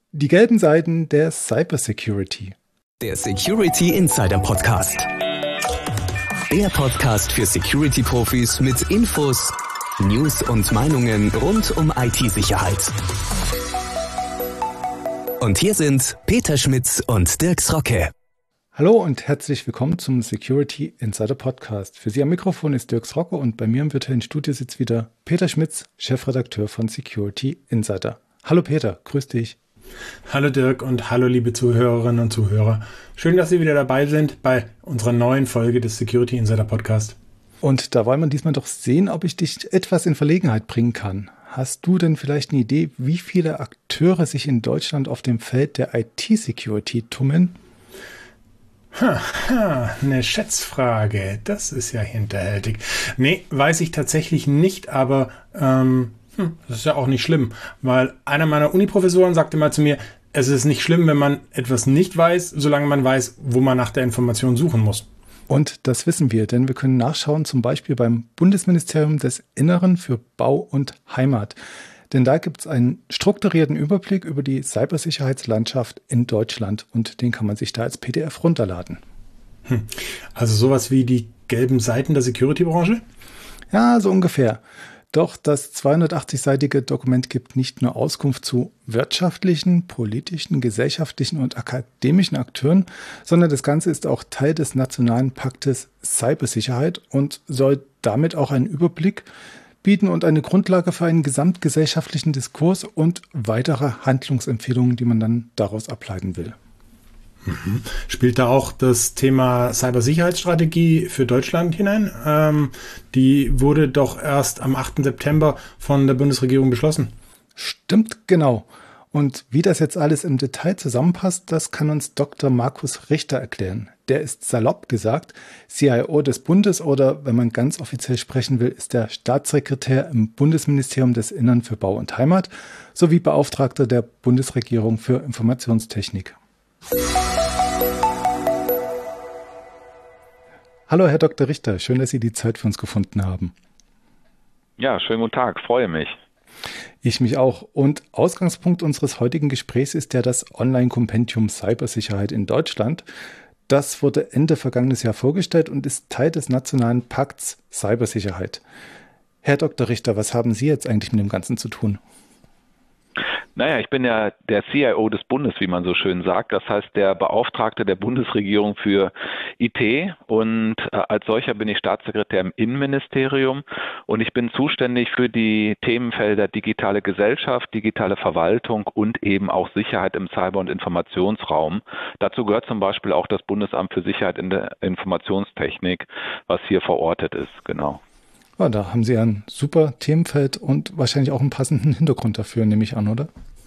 Die gelben Seiten der Cybersecurity. Der Security Insider Podcast. Der Podcast für Security-Profis mit Infos, News und Meinungen rund um IT-Sicherheit. Und hier sind Peter Schmitz und Dirks Rocke. Hallo und herzlich willkommen zum Security Insider Podcast. Für Sie am Mikrofon ist Dirks Rocke und bei mir im virtuellen Studio sitzt wieder Peter Schmitz, Chefredakteur von Security Insider. Hallo Peter, grüß dich. Hallo Dirk und hallo liebe Zuhörerinnen und Zuhörer. Schön, dass Sie wieder dabei sind bei unserer neuen Folge des Security Insider Podcast. Und da wollen wir diesmal doch sehen, ob ich dich etwas in Verlegenheit bringen kann. Hast du denn vielleicht eine Idee, wie viele Akteure sich in Deutschland auf dem Feld der IT-Security tummeln? Eine Schätzfrage. Das ist ja hinterhältig. Nee, weiß ich tatsächlich nicht, aber das ist ja auch nicht schlimm, weil einer meiner Uni-Professoren sagte mal zu mir, es ist nicht schlimm, wenn man etwas nicht weiß, solange man weiß, wo man nach der Information suchen muss. Und das wissen wir, denn wir können nachschauen, zum Beispiel beim Bundesministerium des Inneren für Bau und Heimat. Denn da gibt es einen strukturierten Überblick über die Cybersicherheitslandschaft in Deutschland und den kann man sich da als PDF runterladen. Also sowas wie die gelben Seiten der Security-Branche? Ja, so ungefähr. Doch das 280-seitige Dokument gibt nicht nur Auskunft zu wirtschaftlichen, politischen, gesellschaftlichen und akademischen Akteuren, sondern das Ganze ist auch Teil des Nationalen Paktes Cybersicherheit und soll damit auch einen Überblick bieten und eine Grundlage für einen gesamtgesellschaftlichen Diskurs und weitere Handlungsempfehlungen, die man dann daraus ableiten will. Spielt da auch das Thema Cybersicherheitsstrategie für Deutschland hinein? Die wurde doch erst am 8. September von der Bundesregierung beschlossen. Stimmt, genau. Und wie das jetzt alles im Detail zusammenpasst, das kann uns Dr. Markus Richter erklären. Der ist salopp gesagt CIO des Bundes oder, wenn man ganz offiziell sprechen will, ist der Staatssekretär im Bundesministerium des Innern für Bau und Heimat sowie Beauftragter der Bundesregierung für Informationstechnik. Hallo Herr Dr. Richter, schön, dass Sie die Zeit für uns gefunden haben. Ja, schönen guten Tag, freue mich. Ich mich auch. Und Ausgangspunkt unseres heutigen Gesprächs ist ja das Online-Kompendium Cybersicherheit in Deutschland. Das wurde Ende vergangenes Jahr vorgestellt und ist Teil des Nationalen Pakts Cybersicherheit. Herr Dr. Richter, was haben Sie jetzt eigentlich mit dem Ganzen zu tun? Naja, ich bin ja der CIO des Bundes, wie man so schön sagt. Das heißt, der Beauftragte der Bundesregierung für IT und als solcher bin ich Staatssekretär im Innenministerium und ich bin zuständig für die Themenfelder digitale Gesellschaft, digitale Verwaltung und eben auch Sicherheit im Cyber- und Informationsraum. Dazu gehört zum Beispiel auch das Bundesamt für Sicherheit in der Informationstechnik, was hier verortet ist, genau. Ja, da haben Sie ein super Themenfeld und wahrscheinlich auch einen passenden Hintergrund dafür, nehme ich an, oder?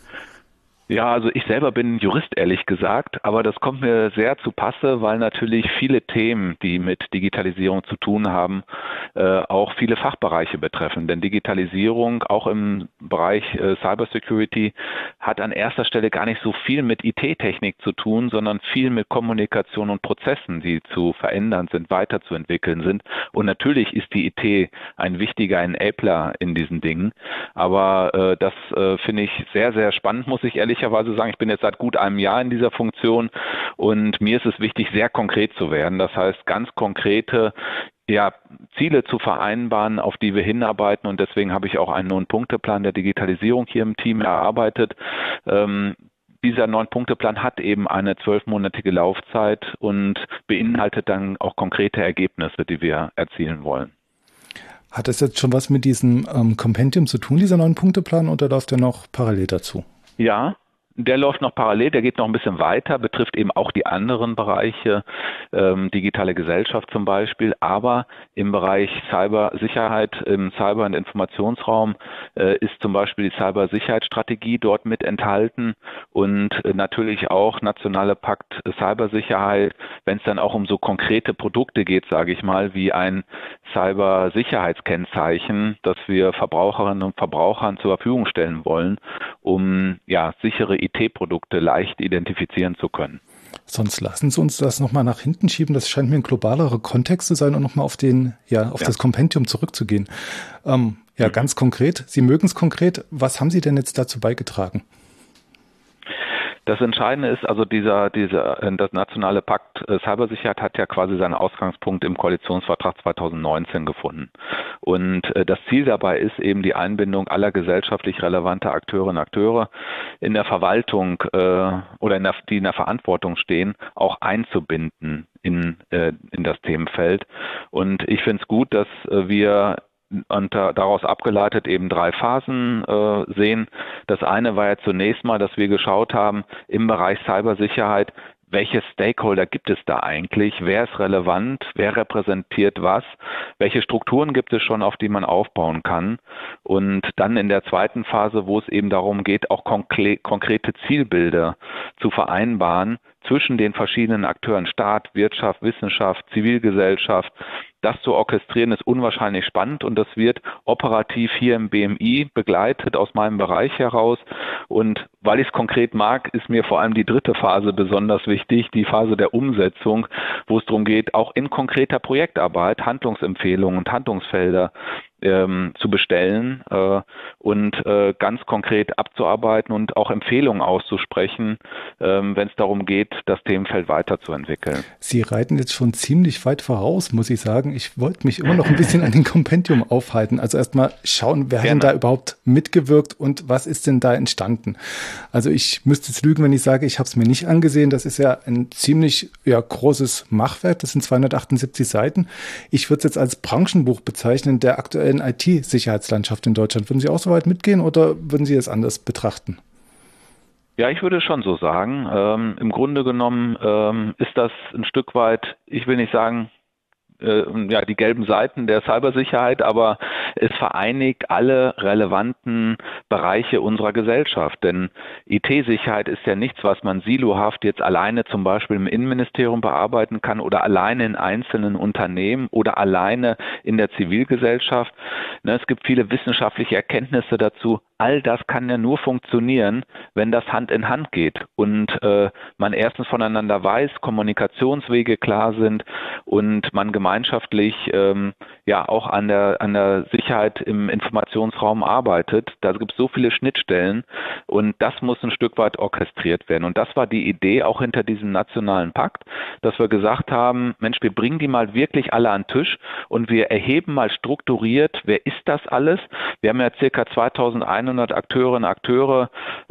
Ja, also ich selber bin Jurist, ehrlich gesagt, aber das kommt mir sehr zu Passe, weil natürlich viele Themen, die mit Digitalisierung zu tun haben, auch viele Fachbereiche betreffen. Denn Digitalisierung, auch im Bereich Cybersecurity, hat an erster Stelle gar nicht so viel mit IT-Technik zu tun, sondern viel mit Kommunikation und Prozessen, die zu verändern sind, weiterzuentwickeln sind. Und natürlich ist die IT ein wichtiger Enabler in diesen Dingen, aber das finde ich sehr, sehr spannend, muss ich ehrlicherweise sagen. Ich bin jetzt seit gut einem Jahr in dieser Funktion und mir ist es wichtig, sehr konkret zu werden. Das heißt, ganz konkrete Ziele zu vereinbaren, auf die wir hinarbeiten und deswegen habe ich auch einen 9-Punkte-Plan der Digitalisierung hier im Team erarbeitet. Dieser 9-Punkte-Plan hat eben eine 12-monatige Laufzeit und beinhaltet dann auch konkrete Ergebnisse, die wir erzielen wollen. Hat das jetzt schon was mit diesem Kompendium zu tun, dieser 9-Punkte-Plan, oder läuft der noch parallel dazu? Ja, der läuft noch parallel, der geht noch ein bisschen weiter, betrifft eben auch die anderen Bereiche, digitale Gesellschaft zum Beispiel, aber im Bereich Cybersicherheit, im Cyber- und Informationsraum ist zum Beispiel die Cybersicherheitsstrategie dort mit enthalten und natürlich auch nationale Pakt Cybersicherheit, wenn es dann auch um so konkrete Produkte geht, sage ich mal, wie ein Cybersicherheitskennzeichen, das wir Verbraucherinnen und Verbrauchern zur Verfügung stellen wollen, um sichere IT-Produkte leicht identifizieren zu können. Sonst lassen Sie uns das nochmal nach hinten schieben. Das scheint mir ein globalerer Kontext zu sein und nochmal auf das Kompendium zurückzugehen. Ganz konkret, Sie mögen es konkret. Was haben Sie denn jetzt dazu beigetragen? Das Entscheidende ist, also das nationale Pakt Cybersicherheit hat ja quasi seinen Ausgangspunkt im Koalitionsvertrag 2019 gefunden. Und das Ziel dabei ist eben die Einbindung aller gesellschaftlich relevanter Akteurinnen und Akteure in der Verwaltung die in der Verantwortung stehen, auch einzubinden in das Themenfeld. Und ich finde es gut, dass wir daraus abgeleitet eben 3 Phasen sehen. Das eine war ja zunächst mal, dass wir geschaut haben im Bereich Cybersicherheit, welche Stakeholder gibt es da eigentlich? Wer ist relevant? Wer repräsentiert was? Welche Strukturen gibt es schon, auf die man aufbauen kann? Und dann in der zweiten Phase, wo es eben darum geht, auch konkrete Zielbilder zu vereinbaren zwischen den verschiedenen Akteuren, Staat, Wirtschaft, Wissenschaft, Zivilgesellschaft. Das zu orchestrieren ist unwahrscheinlich spannend und das wird operativ hier im BMI begleitet aus meinem Bereich heraus. Und weil ich es konkret mag, ist mir vor allem die dritte Phase besonders wichtig, die Phase der Umsetzung, wo es darum geht, auch in konkreter Projektarbeit Handlungsempfehlungen und Handlungsfelder zu bestellen und ganz konkret abzuarbeiten und auch Empfehlungen auszusprechen, wenn es darum geht, das Themenfeld weiterzuentwickeln. Sie reiten jetzt schon ziemlich weit voraus, muss ich sagen. Ich wollte mich immer noch ein bisschen an dem Kompendium aufhalten. Also erstmal schauen, wer hat denn da überhaupt mitgewirkt und was ist denn da entstanden? Also ich müsste jetzt lügen, wenn ich sage, ich habe es mir nicht angesehen. Das ist ja ein ziemlich großes Machwerk. Das sind 278 Seiten. Ich würde es jetzt als Branchenbuch bezeichnen, der aktuellen IT-Sicherheitslandschaft in Deutschland. Würden Sie auch so weit mitgehen oder würden Sie es anders betrachten? Ja, ich würde schon so sagen. Im Grunde genommen ist das ein Stück weit, ich will nicht sagen, die gelben Seiten der Cybersicherheit, aber es vereinigt alle relevanten Bereiche unserer Gesellschaft. Denn IT-Sicherheit ist ja nichts, was man silohaft jetzt alleine zum Beispiel im Innenministerium bearbeiten kann oder alleine in einzelnen Unternehmen oder alleine in der Zivilgesellschaft. Es gibt viele wissenschaftliche Erkenntnisse dazu. All das kann ja nur funktionieren, wenn das Hand in Hand geht und man erstens voneinander weiß, Kommunikationswege klar sind und man gemeinschaftlich auch an der Sicherheit im Informationsraum arbeitet. Da gibt es so viele Schnittstellen und das muss ein Stück weit orchestriert werden. Und das war die Idee auch hinter diesem nationalen Pakt, dass wir gesagt haben, Mensch, wir bringen die mal wirklich alle an den Tisch und wir erheben mal strukturiert, wer ist das alles? Wir haben ja ca. 2100 Akteurinnen und Akteure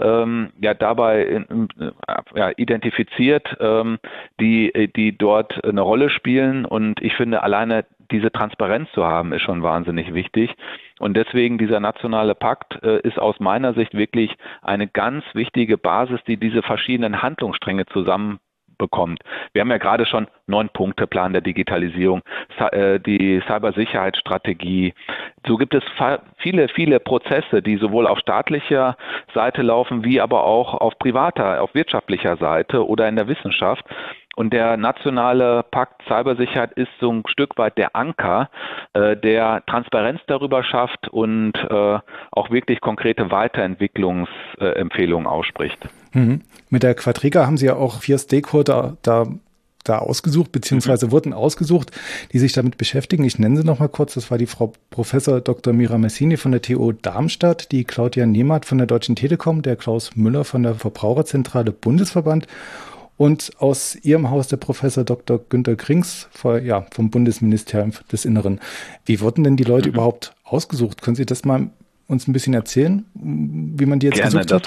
dabei identifiziert, die dort eine Rolle spielen. Und ich finde, alleine diese Transparenz zu haben, ist schon wahnsinnig wichtig. Und deswegen dieser nationale Pakt ist aus meiner Sicht wirklich eine ganz wichtige Basis, die diese verschiedenen Handlungsstränge zusammenbekommt. Wir haben ja gerade schon 9-Punkte-Plan der Digitalisierung, die Cybersicherheitsstrategie. So gibt es viele, viele Prozesse, die sowohl auf staatlicher Seite laufen, wie aber auch auf privater, auf wirtschaftlicher Seite oder in der Wissenschaft. Und der nationale Pakt Cybersicherheit ist so ein Stück weit der Anker, der Transparenz darüber schafft und auch wirklich konkrete Weiterentwicklungsempfehlungen ausspricht. Mit der Quadriga haben Sie ja auch 4 Stakeholder da ausgesucht, beziehungsweise wurden ausgesucht, die sich damit beschäftigen. Ich nenne sie noch mal kurz. Das war die Frau Professor Dr. Mira Messini von der TU Darmstadt, die Claudia Nehmert von der Deutschen Telekom, der Klaus Müller von der Verbraucherzentrale Bundesverband und aus Ihrem Haus der Professor Dr. Günter Krings vom Bundesministerium des Inneren. Wie wurden denn die Leute überhaupt ausgesucht? Können Sie das mal uns ein bisschen erzählen, wie man die jetzt gesucht hat?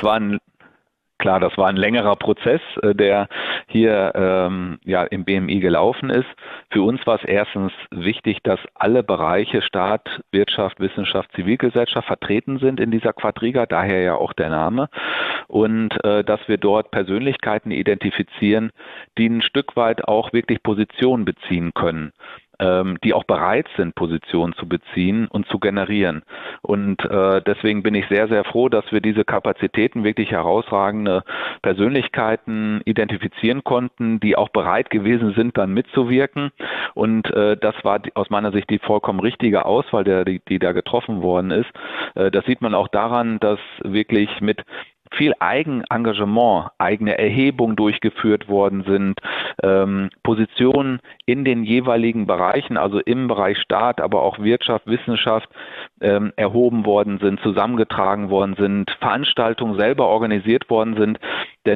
Das war ein längerer Prozess, der hier im BMI gelaufen ist. Für uns war es erstens wichtig, dass alle Bereiche Staat, Wirtschaft, Wissenschaft, Zivilgesellschaft vertreten sind in dieser Quadriga, daher ja auch der Name. Und dass wir dort Persönlichkeiten identifizieren, die ein Stück weit auch wirklich Position beziehen können, die auch bereit sind, Positionen zu beziehen und zu generieren. Und deswegen bin ich sehr, sehr froh, dass wir diese Kapazitäten, wirklich herausragende Persönlichkeiten identifizieren konnten, die auch bereit gewesen sind, dann mitzuwirken. Und das war aus meiner Sicht die vollkommen richtige Auswahl, die da getroffen worden ist. Das sieht man auch daran, dass wirklich mit viel Eigenengagement, eigene Erhebungen durchgeführt worden sind, Positionen in den jeweiligen Bereichen, also im Bereich Staat, aber auch Wirtschaft, Wissenschaft erhoben worden sind, zusammengetragen worden sind, Veranstaltungen selber organisiert worden sind, denn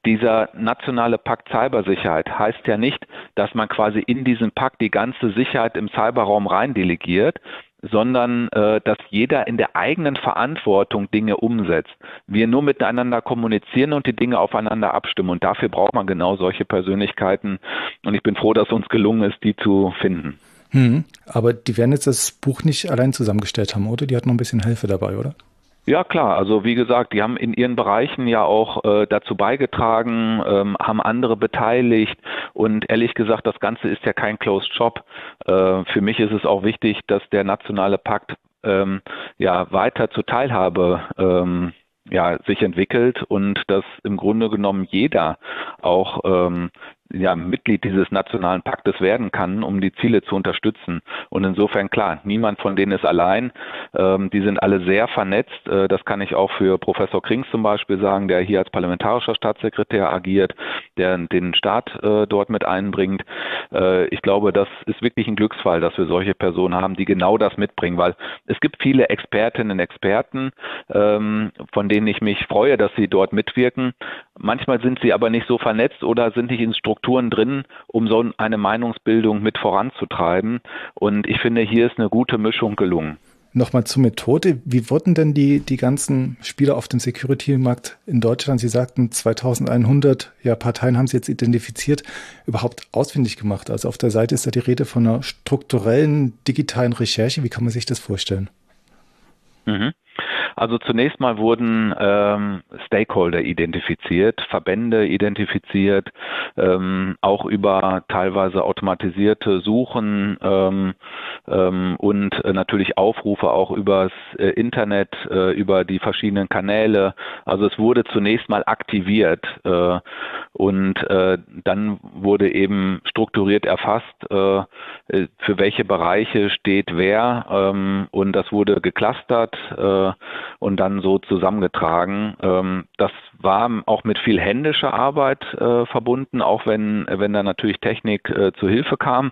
Dieser nationale Pakt Cybersicherheit heißt ja nicht, dass man quasi in diesen Pakt die ganze Sicherheit im Cyberraum rein delegiert, sondern dass jeder in der eigenen Verantwortung Dinge umsetzt. Wir nur miteinander kommunizieren und die Dinge aufeinander abstimmen. Und dafür braucht man genau solche Persönlichkeiten. Und ich bin froh, dass uns gelungen ist, die zu finden. Aber die werden jetzt das Buch nicht allein zusammengestellt haben, oder? Die hatten noch ein bisschen Hilfe dabei, oder? Ja, klar. Also wie gesagt, die haben in ihren Bereichen ja auch dazu beigetragen, haben andere beteiligt und ehrlich gesagt, das Ganze ist ja kein Closed Shop. Für mich ist es auch wichtig, dass der nationale Pakt weiter zur Teilhabe sich entwickelt und dass im Grunde genommen jeder auch Mitglied dieses nationalen Paktes werden kann, um die Ziele zu unterstützen. Und insofern klar, niemand von denen ist allein. Die sind alle sehr vernetzt. Das kann ich auch für Professor Krings zum Beispiel sagen, der hier als parlamentarischer Staatssekretär agiert, der den Staat dort mit einbringt. Ich glaube, das ist wirklich ein Glücksfall, dass wir solche Personen haben, die genau das mitbringen, weil es gibt viele Expertinnen und Experten, von denen ich mich freue, dass sie dort mitwirken. Manchmal sind sie aber nicht so vernetzt oder sind nicht in Strukturen drin, um so eine Meinungsbildung mit voranzutreiben. Und ich finde, hier ist eine gute Mischung gelungen. Nochmal zur Methode. Wie wurden denn die ganzen Spieler auf dem Security-Markt in Deutschland, Sie sagten 2100 Parteien haben Sie jetzt identifiziert, überhaupt ausfindig gemacht? Also auf der Seite ist da die Rede von einer strukturellen digitalen Recherche. Wie kann man sich das vorstellen? Also zunächst mal wurden Stakeholder identifiziert, Verbände identifiziert, auch über teilweise automatisierte Suchen und natürlich Aufrufe auch übers Internet, über die verschiedenen Kanäle. Also es wurde zunächst mal aktiviert und dann wurde eben strukturiert erfasst, für welche Bereiche steht wer und das wurde geclustert und dann so zusammengetragen. Das war auch mit viel händischer Arbeit verbunden, auch wenn da natürlich Technik zu Hilfe kam.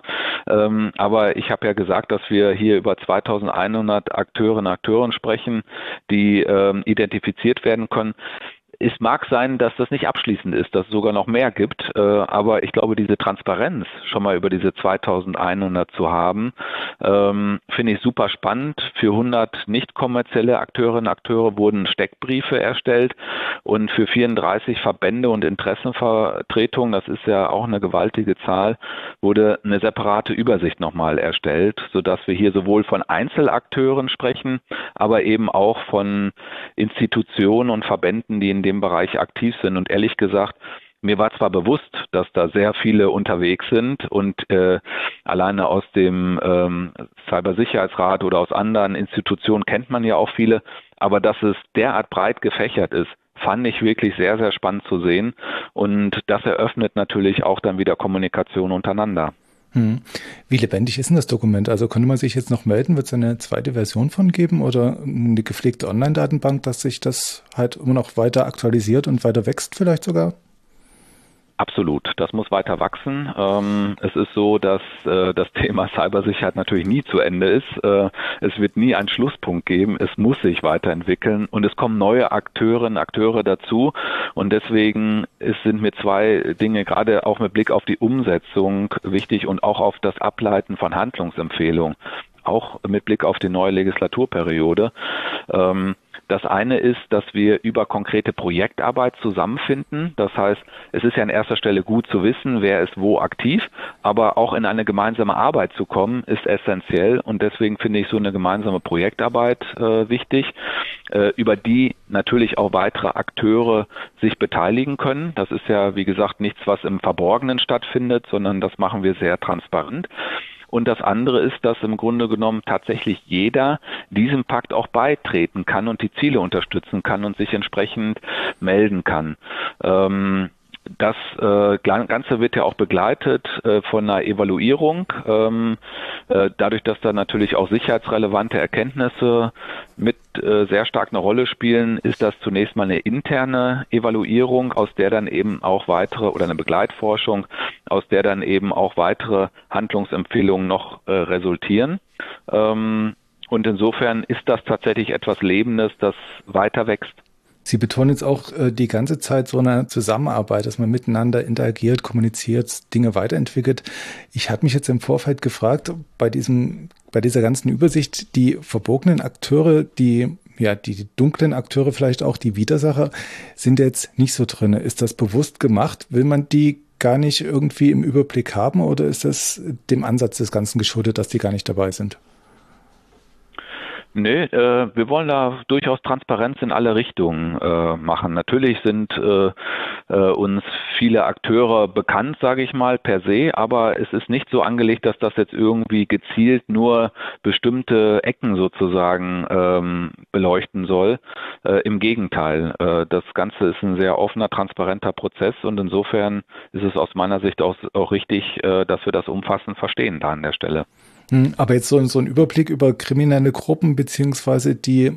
Aber ich habe ja gesagt, dass wir hier über 2100 Akteurinnen und Akteuren sprechen, die identifiziert werden können. Es mag sein, dass das nicht abschließend ist, dass es sogar noch mehr gibt, aber ich glaube, diese Transparenz schon mal über diese 2100 zu haben, finde ich super spannend. Für 100 nicht kommerzielle Akteurinnen und Akteure wurden Steckbriefe erstellt und für 34 Verbände und Interessenvertretungen, das ist ja auch eine gewaltige Zahl, wurde eine separate Übersicht nochmal erstellt, sodass wir hier sowohl von Einzelakteuren sprechen, aber eben auch von Institutionen und Verbänden, die in dem Bereich aktiv sind. Und ehrlich gesagt, mir war zwar bewusst, dass da sehr viele unterwegs sind und alleine aus dem Cybersicherheitsrat oder aus anderen Institutionen kennt man ja auch viele, aber dass es derart breit gefächert ist, fand ich wirklich sehr, sehr spannend zu sehen. Und das eröffnet natürlich auch dann wieder Kommunikation untereinander. Wie lebendig ist denn das Dokument? Also könnte man sich jetzt noch melden? Wird es eine zweite Version von geben oder eine gepflegte Online-Datenbank, dass sich das halt immer noch weiter aktualisiert und weiter wächst vielleicht sogar? Absolut, das muss weiter wachsen. Es ist so, dass das Thema Cybersicherheit natürlich nie zu Ende ist. Es wird nie einen Schlusspunkt geben. Es muss sich weiterentwickeln und es kommen neue Akteurinnen und Akteure dazu. Und deswegen sind mir zwei Dinge, gerade auch mit Blick auf die Umsetzung wichtig und auch auf das Ableiten von Handlungsempfehlungen, auch mit Blick auf die neue Legislaturperiode. Das eine ist, dass wir über konkrete Projektarbeit zusammenfinden. Das heißt, es ist ja an erster Stelle gut zu wissen, wer ist wo aktiv, aber auch in eine gemeinsame Arbeit zu kommen, ist essentiell. Und deswegen finde ich so eine gemeinsame Projektarbeit wichtig, über die natürlich auch weitere Akteure sich beteiligen können. Das ist ja, wie gesagt, nichts, was im Verborgenen stattfindet, sondern das machen wir sehr transparent. Und das andere ist, dass im Grunde genommen tatsächlich jeder diesem Pakt auch beitreten kann und die Ziele unterstützen kann und sich entsprechend melden kann. Das Ganze wird ja auch begleitet von einer Evaluierung. Dadurch, dass da natürlich auch sicherheitsrelevante Erkenntnisse mit sehr stark eine Rolle spielen, ist das zunächst mal eine interne Evaluierung, aus der dann eben auch weitere oder eine Begleitforschung, aus der dann eben auch weitere Handlungsempfehlungen noch resultieren. Und insofern ist das tatsächlich etwas Lebendes, das weiter wächst. Sie betonen jetzt auch die ganze Zeit so eine Zusammenarbeit, dass man miteinander interagiert, kommuniziert, Dinge weiterentwickelt. Ich hatte mich jetzt im Vorfeld gefragt, bei dieser ganzen Übersicht, die verbogenen Akteure, die dunklen Akteure, vielleicht auch die Widersacher, sind jetzt nicht so drin. Ist das bewusst gemacht? Will man die gar nicht irgendwie im Überblick haben oder ist das dem Ansatz des Ganzen geschuldet, dass die gar nicht dabei sind? Nee, wir wollen da durchaus Transparenz in alle Richtungen machen. Natürlich sind uns viele Akteure bekannt, sage ich mal, per se, aber es ist nicht so angelegt, dass das jetzt irgendwie gezielt nur bestimmte Ecken sozusagen beleuchten soll. Im Gegenteil, das Ganze ist ein sehr offener, transparenter Prozess und insofern ist es aus meiner Sicht auch richtig, dass wir das umfassend verstehen da an der Stelle. Aber jetzt so ein Überblick über kriminelle Gruppen beziehungsweise die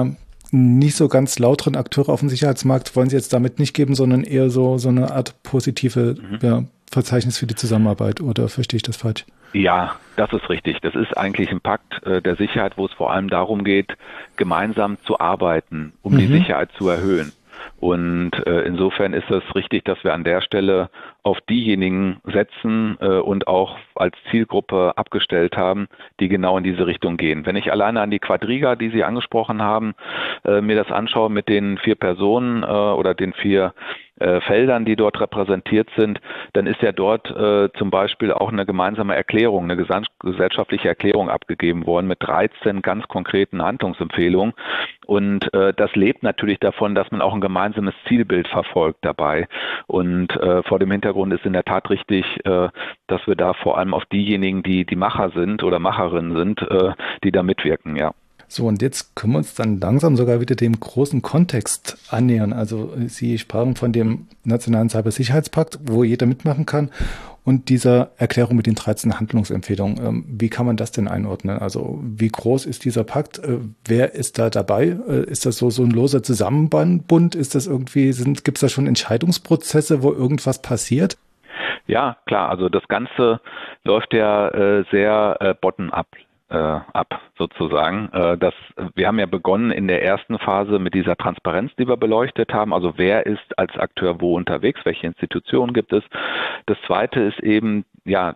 nicht so ganz lauteren Akteure auf dem Sicherheitsmarkt wollen Sie jetzt damit nicht geben, sondern eher so eine Art positive Verzeichnis für die Zusammenarbeit, oder verstehe ich das falsch? Ja, das ist richtig. Das ist eigentlich ein Pakt der Sicherheit, wo es vor allem darum geht, gemeinsam zu arbeiten, um die Sicherheit zu erhöhen. Und insofern ist es richtig, dass wir an der Stelle auf diejenigen setzen und auch als Zielgruppe abgestellt haben, die genau in diese Richtung gehen. Wenn ich alleine an die Quadriga, die Sie angesprochen haben, mir das anschaue mit den 4 Personen oder den 4 Feldern, die dort repräsentiert sind, dann ist ja dort zum Beispiel auch eine gemeinsame Erklärung, eine gesellschaftliche Erklärung abgegeben worden mit 13 ganz konkreten Handlungsempfehlungen. Und das lebt natürlich davon, dass man auch ein gemeinsames Zielbild verfolgt dabei. Und vor dem Hintergrund ist in der Tat richtig, dass wir da vor allem auf diejenigen, die Macher sind oder Macherinnen sind, die da mitwirken, ja. So, und jetzt können wir uns dann langsam sogar wieder dem großen Kontext annähern. Also Sie sprachen von dem Nationalen Cybersicherheitspakt, wo jeder mitmachen kann, und dieser Erklärung mit den 13 Handlungsempfehlungen. Wie kann man das denn einordnen? Also wie groß ist dieser Pakt? Wer ist da dabei? Ist das so ein loser Zusammenbund? Ist das irgendwie, gibt es da schon Entscheidungsprozesse, wo irgendwas passiert? Ja, klar. Also das Ganze läuft ja sehr bottom-up ab sozusagen. Wir haben ja begonnen in der ersten Phase mit dieser Transparenz, die wir beleuchtet haben. Also wer ist als Akteur wo unterwegs, welche Institutionen gibt es. Das zweite ist eben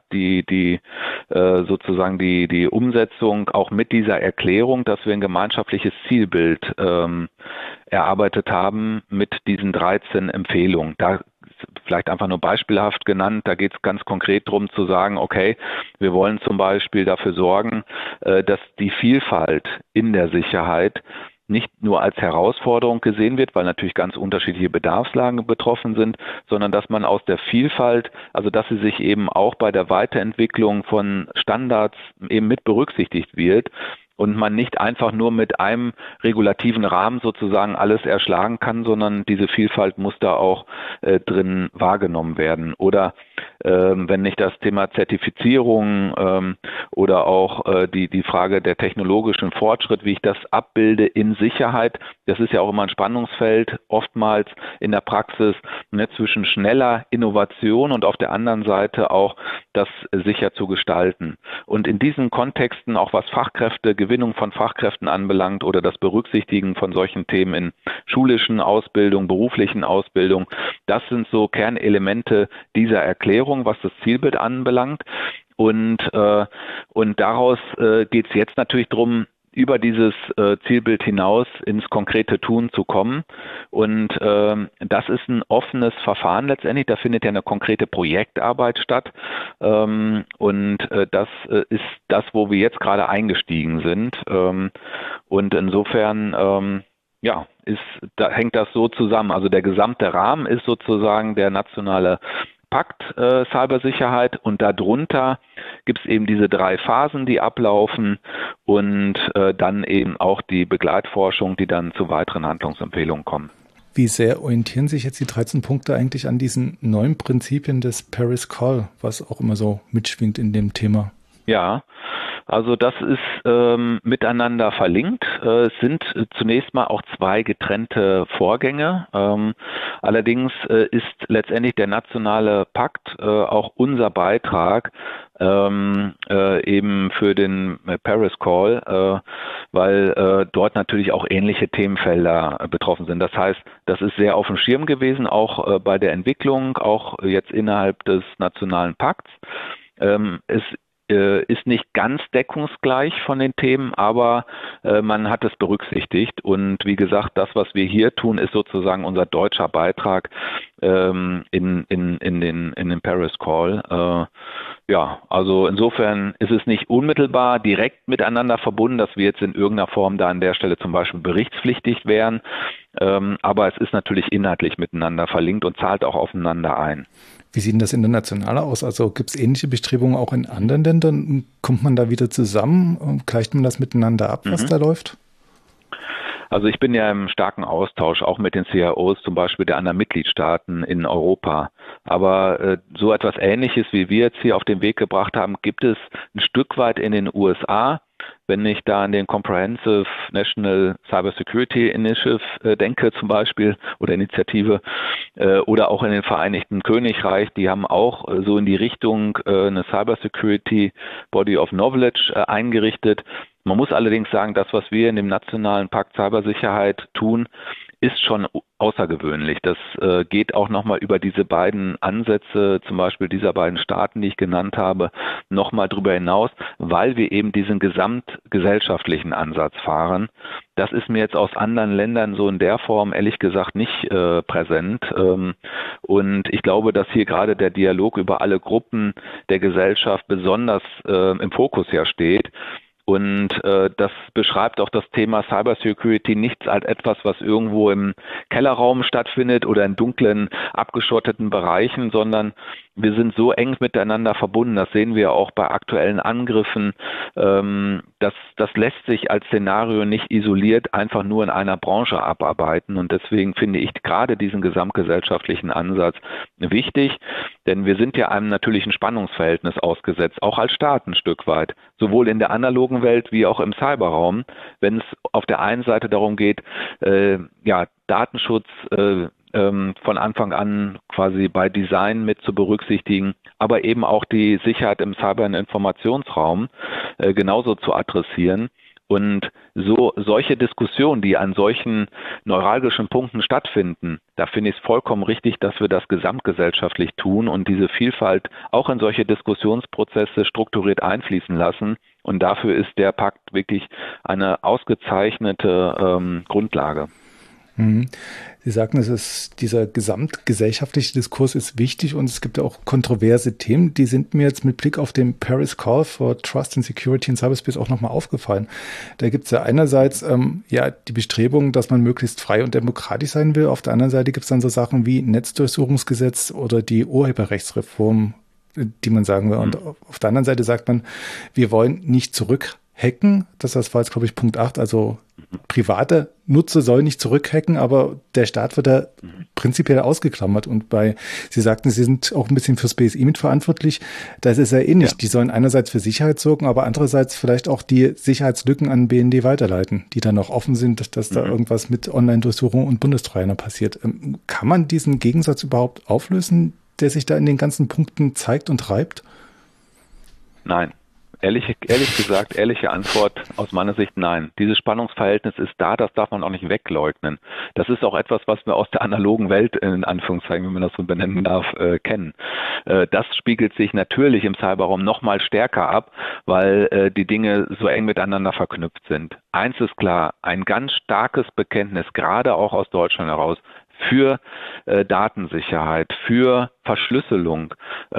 die sozusagen die Umsetzung auch mit dieser Erklärung, dass wir ein gemeinschaftliches Zielbild erarbeitet haben mit diesen 13 Empfehlungen. Da vielleicht einfach nur beispielhaft genannt, da geht es ganz konkret darum zu sagen, okay, wir wollen zum Beispiel dafür sorgen, dass die Vielfalt in der Sicherheit nicht nur als Herausforderung gesehen wird, weil natürlich ganz unterschiedliche Bedarfslagen betroffen sind, sondern dass man aus der Vielfalt, also dass sie sich eben auch bei der Weiterentwicklung von Standards eben mit berücksichtigt wird und man nicht einfach nur mit einem regulativen Rahmen sozusagen alles erschlagen kann, sondern diese Vielfalt muss da auch drin wahrgenommen werden. Oder wenn nicht das Thema Zertifizierung oder auch die Frage der technologischen Fortschritt, wie ich das abbilde in Sicherheit, das ist ja auch immer ein Spannungsfeld, oftmals in der Praxis zwischen schneller Innovation und auf der anderen Seite auch das sicher zu gestalten. Und in diesen Kontexten, auch was Gewinnung von Fachkräften anbelangt oder das Berücksichtigen von solchen Themen in schulischen Ausbildung, beruflichen Ausbildung, das sind so Kernelemente dieser Erklärung, was das Zielbild anbelangt. Und daraus geht es jetzt natürlich darum, über dieses Zielbild hinaus ins konkrete Tun zu kommen. Und das ist ein offenes Verfahren letztendlich. Da findet ja eine konkrete Projektarbeit statt. Das ist das, wo wir jetzt gerade eingestiegen sind. Und insofern hängt das so zusammen. Also der gesamte Rahmen ist sozusagen der nationale Pakt Cybersicherheit und darunter gibt es eben diese 3 Phasen, die ablaufen und dann eben auch die Begleitforschung, die dann zu weiteren Handlungsempfehlungen kommen. Wie sehr orientieren sich jetzt die 13 Punkte eigentlich an diesen neuen Prinzipien des Paris Call, was auch immer so mitschwingt in dem Thema? Ja, also das ist miteinander verlinkt. Es sind zunächst mal auch 2 getrennte Vorgänge. Allerdings ist letztendlich der nationale Pakt auch unser Beitrag eben für den Paris Call, weil dort natürlich auch ähnliche Themenfelder betroffen sind. Das heißt, das ist sehr auf dem Schirm gewesen, auch bei der Entwicklung, auch jetzt innerhalb des nationalen Pakts. Es ist nicht ganz deckungsgleich von den Themen, aber man hat es berücksichtigt. Und wie gesagt, das, was wir hier tun, ist sozusagen unser deutscher Beitrag in den Paris Call. Ja, also insofern ist es nicht unmittelbar direkt miteinander verbunden, dass wir jetzt in irgendeiner Form da an der Stelle zum Beispiel berichtspflichtig wären. Aber es ist natürlich inhaltlich miteinander verlinkt und zahlt auch aufeinander ein. Wie sieht denn das international aus? Also gibt es ähnliche Bestrebungen auch in anderen Ländern? Kommt man da wieder zusammen? Gleicht man das miteinander ab, was da läuft? Also ich bin ja im starken Austausch, auch mit den CIOs zum Beispiel der anderen Mitgliedstaaten in Europa. Aber so etwas Ähnliches, wie wir jetzt hier auf den Weg gebracht haben, gibt es ein Stück weit in den USA. Wenn ich da an den Comprehensive National Cybersecurity Initiative denke zum Beispiel oder Initiative oder auch in den Vereinigten Königreich, die haben auch so in die Richtung eine Cybersecurity Body of Knowledge eingerichtet. Man muss allerdings sagen, das, was wir in dem Nationalen Pakt Cybersicherheit tun, ist schon außergewöhnlich. Das geht auch nochmal über diese beiden Ansätze, zum Beispiel dieser beiden Staaten, die ich genannt habe, nochmal drüber hinaus, weil wir eben diesen gesamtgesellschaftlichen Ansatz fahren. Das ist mir jetzt aus anderen Ländern so in der Form ehrlich gesagt nicht präsent. Und ich glaube, dass hier gerade der Dialog über alle Gruppen der Gesellschaft besonders im Fokus ja steht. Und das beschreibt auch das Thema Cybersecurity nichts als etwas, was irgendwo im Kellerraum stattfindet oder in dunklen, abgeschotteten Bereichen, sondern wir sind so eng miteinander verbunden. Das sehen wir auch bei aktuellen Angriffen. Das lässt sich als Szenario nicht isoliert einfach nur in einer Branche abarbeiten. Und deswegen finde ich gerade diesen gesamtgesellschaftlichen Ansatz wichtig, denn wir sind ja einem natürlichen Spannungsverhältnis ausgesetzt, auch als Staat ein Stück weit, sowohl in der analogen Welt wie auch im Cyberraum, wenn es auf der einen Seite darum geht, Datenschutz von Anfang an quasi bei Design mit zu berücksichtigen, aber eben auch die Sicherheit im Cyber- und Informationsraum genauso zu adressieren. Und solche Diskussionen, die an solchen neuralgischen Punkten stattfinden, da finde ich es vollkommen richtig, dass wir das gesamtgesellschaftlich tun und diese Vielfalt auch in solche Diskussionsprozesse strukturiert einfließen lassen. Und dafür ist der Pakt wirklich eine ausgezeichnete Grundlage. Sie sagten, dieser gesamtgesellschaftliche Diskurs ist wichtig und es gibt auch kontroverse Themen. Die sind mir jetzt mit Blick auf den Paris Call for Trust and Security in Cyberspace auch nochmal aufgefallen. Da gibt es ja einerseits die Bestrebung, dass man möglichst frei und demokratisch sein will. Auf der anderen Seite gibt es dann so Sachen wie Netzdurchsuchungsgesetz oder die Urheberrechtsreform, die man sagen will. Und auf der anderen Seite sagt man, wir wollen nicht zurückhacken. Das war jetzt, glaube ich, Punkt 8, also private Nutzer sollen nicht zurückhacken, aber der Staat wird da prinzipiell ausgeklammert. Und Sie sagten, Sie sind auch ein bisschen fürs BSI mitverantwortlich. Da ist es ja ähnlich. Die sollen einerseits für Sicherheit sorgen, aber andererseits vielleicht auch die Sicherheitslücken an BND weiterleiten, die dann noch offen sind, dass da irgendwas mit Online-Durchsuchung und Bundestreuhänder passiert. Kann man diesen Gegensatz überhaupt auflösen, der sich da in den ganzen Punkten zeigt und treibt? Nein. Ehrlich gesagt, ehrliche Antwort aus meiner Sicht nein. Dieses Spannungsverhältnis ist da, das darf man auch nicht wegleugnen. Das ist auch etwas, was wir aus der analogen Welt, in Anführungszeichen, wenn man das so benennen darf, kennen. Das spiegelt sich natürlich im Cyberraum noch mal stärker ab, weil die Dinge so eng miteinander verknüpft sind. Eins ist klar, ein ganz starkes Bekenntnis, gerade auch aus Deutschland heraus, für Datensicherheit, für Verschlüsselung,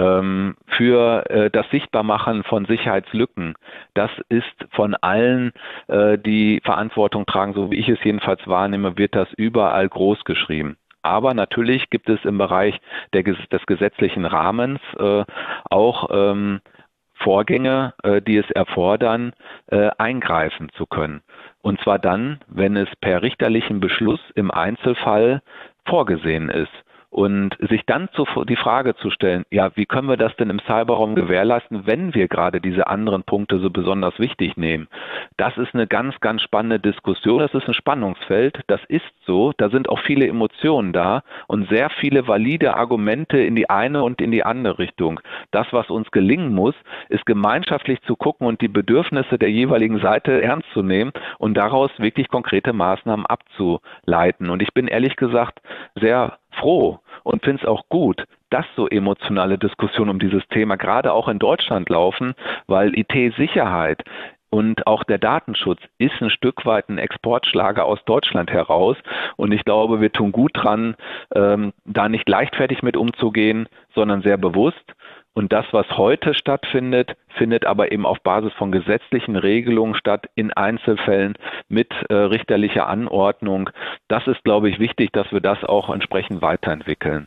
für das Sichtbarmachen von Sicherheitslücken. Das ist von allen, die Verantwortung tragen, so wie ich es jedenfalls wahrnehme, wird das überall groß geschrieben. Aber natürlich gibt es im Bereich des gesetzlichen Rahmens auch Vorgänge, die es erfordern, eingreifen zu können. Und zwar dann, wenn es per richterlichen Beschluss im Einzelfall vorgesehen ist. Und sich dann die Frage zu stellen, ja, wie können wir das denn im Cyberraum gewährleisten, wenn wir gerade diese anderen Punkte so besonders wichtig nehmen? Das ist eine ganz, ganz spannende Diskussion. Das ist ein Spannungsfeld. Das ist so. Da sind auch viele Emotionen da und sehr viele valide Argumente in die eine und in die andere Richtung. Das, was uns gelingen muss, ist gemeinschaftlich zu gucken und die Bedürfnisse der jeweiligen Seite ernst zu nehmen und daraus wirklich konkrete Maßnahmen abzuleiten. Und ich bin ehrlich gesagt sehr froh und finde es auch gut, dass so emotionale Diskussionen um dieses Thema gerade auch in Deutschland laufen, weil IT-Sicherheit und auch der Datenschutz ist ein Stück weit ein Exportschlager aus Deutschland heraus. Und ich glaube, wir tun gut dran, da nicht leichtfertig mit umzugehen, sondern sehr bewusst. Und das, was heute stattfindet, findet aber eben auf Basis von gesetzlichen Regelungen statt, in Einzelfällen mit richterlicher Anordnung. Das ist, glaube ich, wichtig, dass wir das auch entsprechend weiterentwickeln.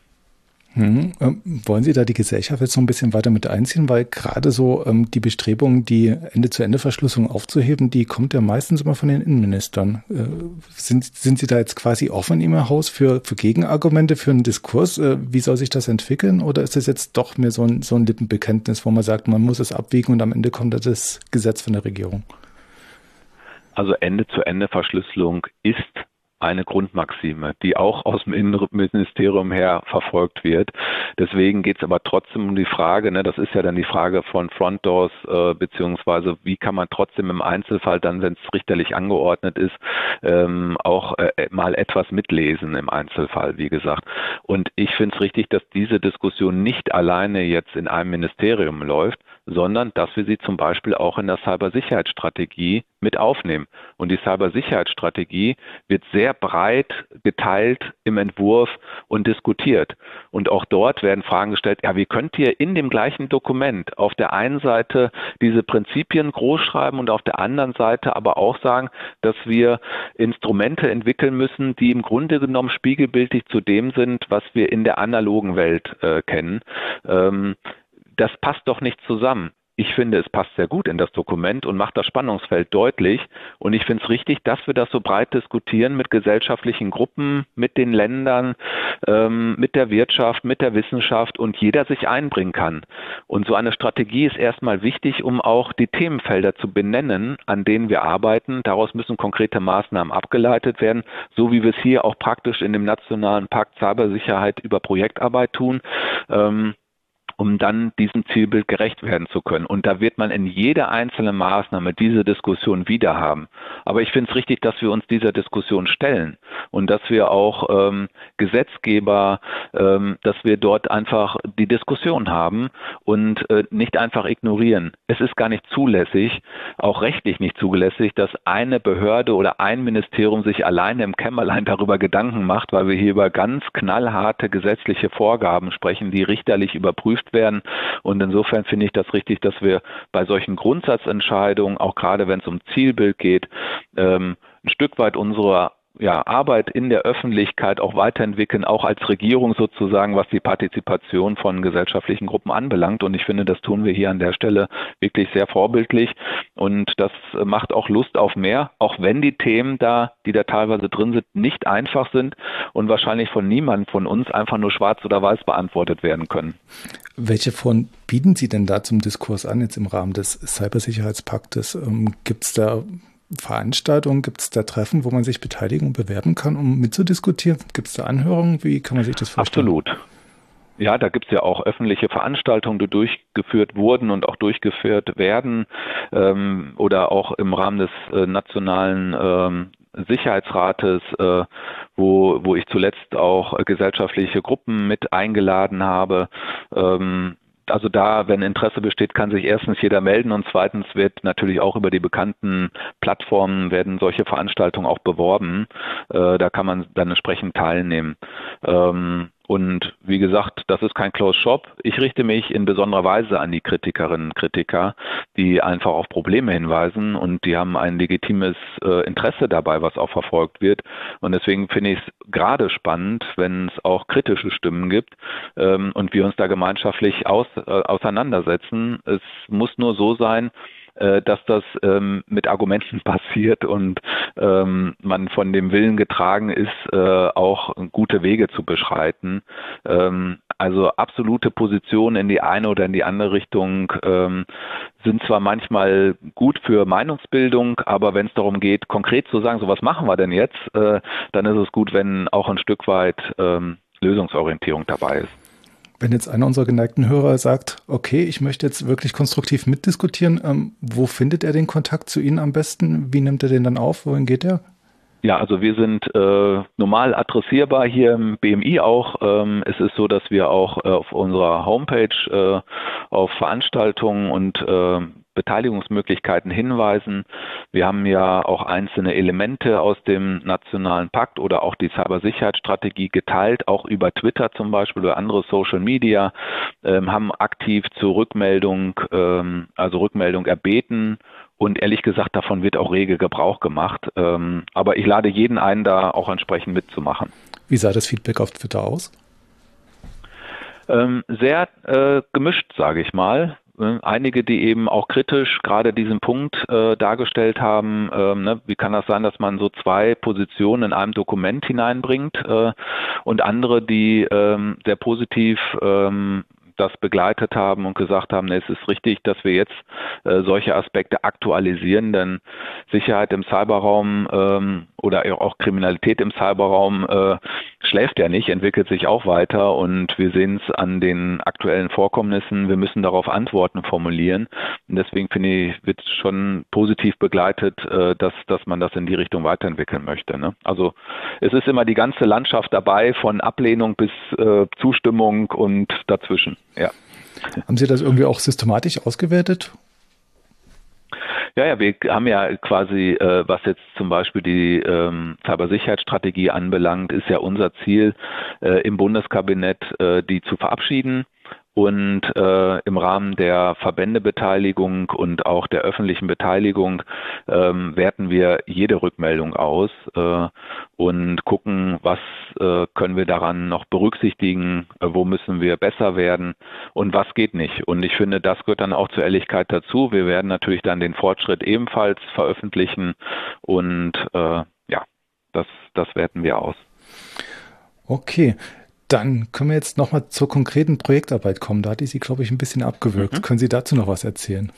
Wollen Sie da die Gesellschaft jetzt noch ein bisschen weiter mit einziehen? Weil gerade so die Bestrebung, die Ende-zu-Ende-Verschlüsselung aufzuheben, die kommt ja meistens immer von den Innenministern. Sind Sie da jetzt quasi offen in Ihrem Haus für Gegenargumente, für einen Diskurs? Wie soll sich das entwickeln? Oder ist das jetzt doch mehr so ein Lippenbekenntnis, wo man sagt, man muss es abwiegen und am Ende kommt das Gesetz von der Regierung? Also Ende-zu-Ende-Verschlüsselung ist eine Grundmaxime, die auch aus dem Innenministerium her verfolgt wird. Deswegen geht es aber trotzdem um die Frage, das ist ja dann die Frage von Front Doors, beziehungsweise wie kann man trotzdem im Einzelfall dann, wenn es richterlich angeordnet ist, auch mal etwas mitlesen im Einzelfall, wie gesagt. Und ich finde es richtig, dass diese Diskussion nicht alleine jetzt in einem Ministerium läuft, sondern dass wir sie zum Beispiel auch in der Cybersicherheitsstrategie mit aufnehmen. Und die Cybersicherheitsstrategie wird sehr breit geteilt im Entwurf und diskutiert. Und auch dort werden Fragen gestellt, ja, wie könnt ihr in dem gleichen Dokument auf der einen Seite diese Prinzipien großschreiben und auf der anderen Seite aber auch sagen, dass wir Instrumente entwickeln müssen, die im Grunde genommen spiegelbildlich zu dem sind, was wir in der analogen Welt kennen. Das passt doch nicht zusammen. Ich finde, es passt sehr gut in das Dokument und macht das Spannungsfeld deutlich. Und ich finde es richtig, dass wir das so breit diskutieren mit gesellschaftlichen Gruppen, mit den Ländern, mit der Wirtschaft, mit der Wissenschaft und jeder sich einbringen kann. Und so eine Strategie ist erstmal wichtig, um auch die Themenfelder zu benennen, an denen wir arbeiten. Daraus müssen konkrete Maßnahmen abgeleitet werden, so wie wir es hier auch praktisch in dem Nationalen Pakt Cybersicherheit über Projektarbeit tun. Um dann diesem Zielbild gerecht werden zu können. Und da wird man in jeder einzelnen Maßnahme diese Diskussion wieder haben. Aber ich finde es richtig, dass wir uns dieser Diskussion stellen und dass wir auch Gesetzgeber, dass wir dort einfach die Diskussion haben und nicht einfach ignorieren. Es ist gar nicht zulässig, auch rechtlich nicht zulässig, dass eine Behörde oder ein Ministerium sich alleine im Kämmerlein darüber Gedanken macht, weil wir hier über ganz knallharte gesetzliche Vorgaben sprechen, die richterlich überprüft werden. Und insofern finde ich das richtig, dass wir bei solchen Grundsatzentscheidungen, auch gerade wenn es um Zielbild geht, ein Stück weit unsere Arbeit in der Öffentlichkeit auch weiterentwickeln, auch als Regierung sozusagen, was die Partizipation von gesellschaftlichen Gruppen anbelangt. Und ich finde, das tun wir hier an der Stelle wirklich sehr vorbildlich. Und das macht auch Lust auf mehr, auch wenn die Themen die da teilweise drin sind, nicht einfach sind und wahrscheinlich von niemandem von uns einfach nur schwarz oder weiß beantwortet werden können. Welche Formen bieten Sie denn da zum Diskurs an, jetzt im Rahmen des Cybersicherheitspaktes? Gibt es da Veranstaltungen, gibt es da Treffen, wo man sich beteiligen und bewerben kann, um mitzudiskutieren? Gibt es da Anhörungen? Wie kann man sich das vorstellen? Absolut. Ja, da gibt es ja auch öffentliche Veranstaltungen, die durchgeführt wurden und auch durchgeführt werden oder auch im Rahmen des nationalen Sicherheitsrates, wo ich zuletzt auch gesellschaftliche Gruppen mit eingeladen habe. Also da, wenn Interesse besteht, kann sich erstens jeder melden und zweitens wird natürlich auch über die bekannten Plattformen werden solche Veranstaltungen auch beworben. Da kann man dann entsprechend teilnehmen. Und wie gesagt, das ist kein Closed Shop. Ich richte mich in besonderer Weise an die Kritikerinnen und Kritiker, die einfach auf Probleme hinweisen und die haben ein legitimes Interesse dabei, was auch verfolgt wird. Und deswegen finde ich es gerade spannend, wenn es auch kritische Stimmen gibt und wir uns da gemeinschaftlich auseinandersetzen. Es muss nur so sein, dass das mit Argumenten passiert und man von dem Willen getragen ist, auch gute Wege zu beschreiten. Also absolute Positionen in die eine oder in die andere Richtung sind zwar manchmal gut für Meinungsbildung, aber wenn es darum geht, konkret zu sagen, so was machen wir denn jetzt, dann ist es gut, wenn auch ein Stück weit Lösungsorientierung dabei ist. Wenn jetzt einer unserer geneigten Hörer sagt, okay, ich möchte jetzt wirklich konstruktiv mitdiskutieren, wo findet er den Kontakt zu Ihnen am besten? Wie nimmt er den dann auf? Wohin geht er? Ja, also wir sind normal adressierbar hier im BMI auch. Es ist so, dass wir auch auf unserer Homepage auf Veranstaltungen und Beteiligungsmöglichkeiten hinweisen. Wir haben ja auch einzelne Elemente aus dem Nationalen Pakt oder auch die Cybersicherheitsstrategie geteilt, auch über Twitter zum Beispiel oder andere Social Media, haben aktiv zur Rückmeldung, Rückmeldung erbeten. Und ehrlich gesagt, davon wird auch rege Gebrauch gemacht. Aber ich lade jeden ein, da auch entsprechend mitzumachen. Wie sah das Feedback auf Twitter aus? Sehr gemischt, sage ich mal. Einige, die eben auch kritisch gerade diesen Punkt dargestellt haben, wie kann das sein, dass man so zwei Positionen in einem Dokument hineinbringt, und andere, die sehr positiv das begleitet haben und gesagt haben, es ist richtig, dass wir jetzt solche Aspekte aktualisieren, denn Sicherheit im Cyberraum oder auch Kriminalität im Cyberraum schläft ja nicht, entwickelt sich auch weiter und wir sehen es an den aktuellen Vorkommnissen, wir müssen darauf Antworten formulieren und deswegen finde ich, wird schon positiv begleitet, dass man das in die Richtung weiterentwickeln möchte. Ne? Also es ist immer die ganze Landschaft dabei, von Ablehnung bis Zustimmung und dazwischen. Ja. Haben Sie das irgendwie auch systematisch ausgewertet? Ja, wir haben ja quasi, was jetzt zum Beispiel die Cybersicherheitsstrategie anbelangt, ist ja unser Ziel im Bundeskabinett, die zu verabschieden. Und im Rahmen der Verbändebeteiligung und auch der öffentlichen Beteiligung werten wir jede Rückmeldung aus und gucken, was können wir daran noch berücksichtigen, wo müssen wir besser werden und was geht nicht. Und ich finde, das gehört dann auch zur Ehrlichkeit dazu. Wir werden natürlich dann den Fortschritt ebenfalls veröffentlichen und das werten wir aus. Okay. Dann können wir jetzt nochmal zur konkreten Projektarbeit kommen. Da hatte ich Sie, glaube ich, ein bisschen abgewürgt. Können Sie dazu noch was erzählen?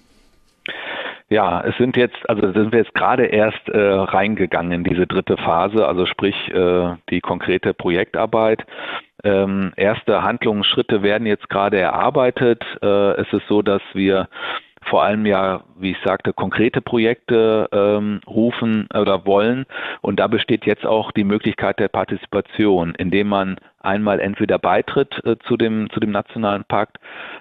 Ja, sind wir jetzt gerade erst reingegangen in diese dritte Phase, also sprich die konkrete Projektarbeit. Erste Handlungsschritte werden jetzt gerade erarbeitet. Es ist so, dass wir vor allem ja, wie ich sagte, konkrete Projekte rufen oder wollen. Und da besteht jetzt auch die Möglichkeit der Partizipation, indem man einmal entweder beitritt zu dem Nationalen Pakt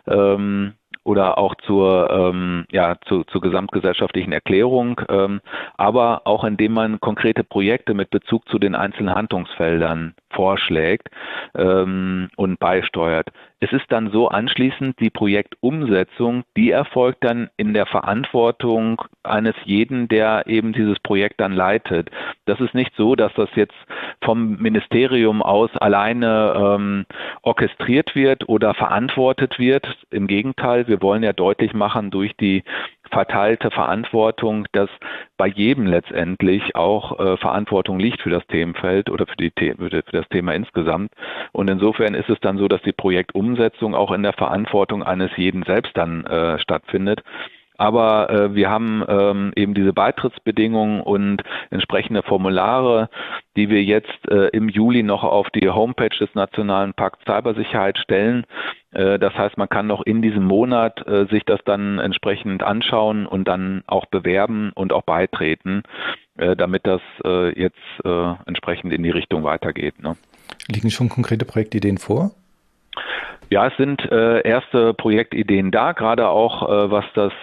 oder auch zur gesamtgesellschaftlichen Erklärung, aber auch indem man konkrete Projekte mit Bezug zu den einzelnen Handlungsfeldern vorschlägt und beisteuert. Es ist dann so anschließend, die Projektumsetzung, die erfolgt dann in der Verantwortung eines jeden, der eben dieses Projekt dann leitet. Das ist nicht so, dass das jetzt vom Ministerium aus alleine orchestriert wird oder verantwortet wird. Im Gegenteil, wir wollen ja deutlich machen durch die verteilte Verantwortung, dass bei jedem letztendlich auch Verantwortung liegt für das Themenfeld oder für das Thema insgesamt. Und insofern ist es dann so, dass die Projektumsetzung auch in der Verantwortung eines jeden selbst dann stattfindet. Aber wir haben eben diese Beitrittsbedingungen und entsprechende Formulare, die wir jetzt im Juli noch auf die Homepage des Nationalen Pakts Cybersicherheit stellen. Das heißt, man kann noch in diesem Monat sich das dann entsprechend anschauen und dann auch bewerben und auch beitreten, damit das jetzt entsprechend in die Richtung weitergeht. Ne? Liegen schon konkrete Projektideen vor? Ja, es sind erste Projektideen da, gerade auch was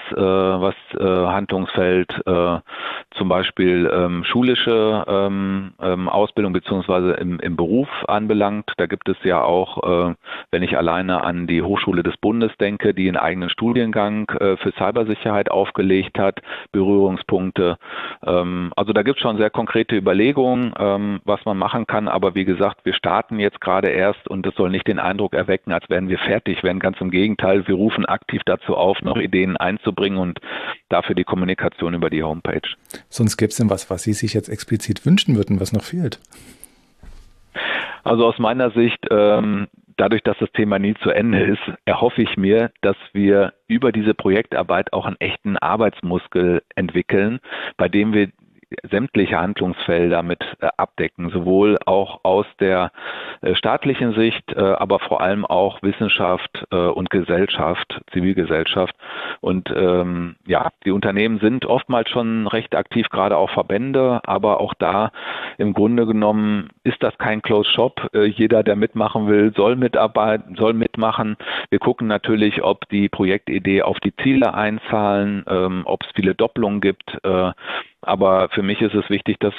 Handlungsfeld zum Beispiel schulische Ausbildung beziehungsweise im Beruf anbelangt. Da gibt es ja auch, wenn ich alleine an die Hochschule des Bundes denke, die einen eigenen Studiengang für Cybersicherheit aufgelegt hat, Berührungspunkte. Also da gibt es schon sehr konkrete Überlegungen, was man machen kann. Aber wie gesagt, wir starten jetzt gerade erst und es soll nicht den Eindruck erwecken, als wären wenn wir fertig werden. Ganz im Gegenteil, wir rufen aktiv dazu auf, noch Ideen einzubringen und dafür die Kommunikation über die Homepage. Sonst gäbe es denn was Sie sich jetzt explizit wünschen würden, was noch fehlt? Also aus meiner Sicht, dadurch, dass das Thema nie zu Ende ist, erhoffe ich mir, dass wir über diese Projektarbeit auch einen echten Arbeitsmuskel entwickeln, bei dem wir sämtliche Handlungsfelder mit abdecken, sowohl auch aus der staatlichen Sicht, aber vor allem auch Wissenschaft und Gesellschaft, Zivilgesellschaft. Und die Unternehmen sind oftmals schon recht aktiv, gerade auch Verbände, aber auch da im Grunde genommen ist das kein Closed Shop. Jeder, der mitmachen will, soll mitarbeiten, soll mitmachen. Wir gucken natürlich, ob die Projektidee auf die Ziele einzahlen, ob es viele Doppelungen gibt. Aber für mich ist es wichtig, dass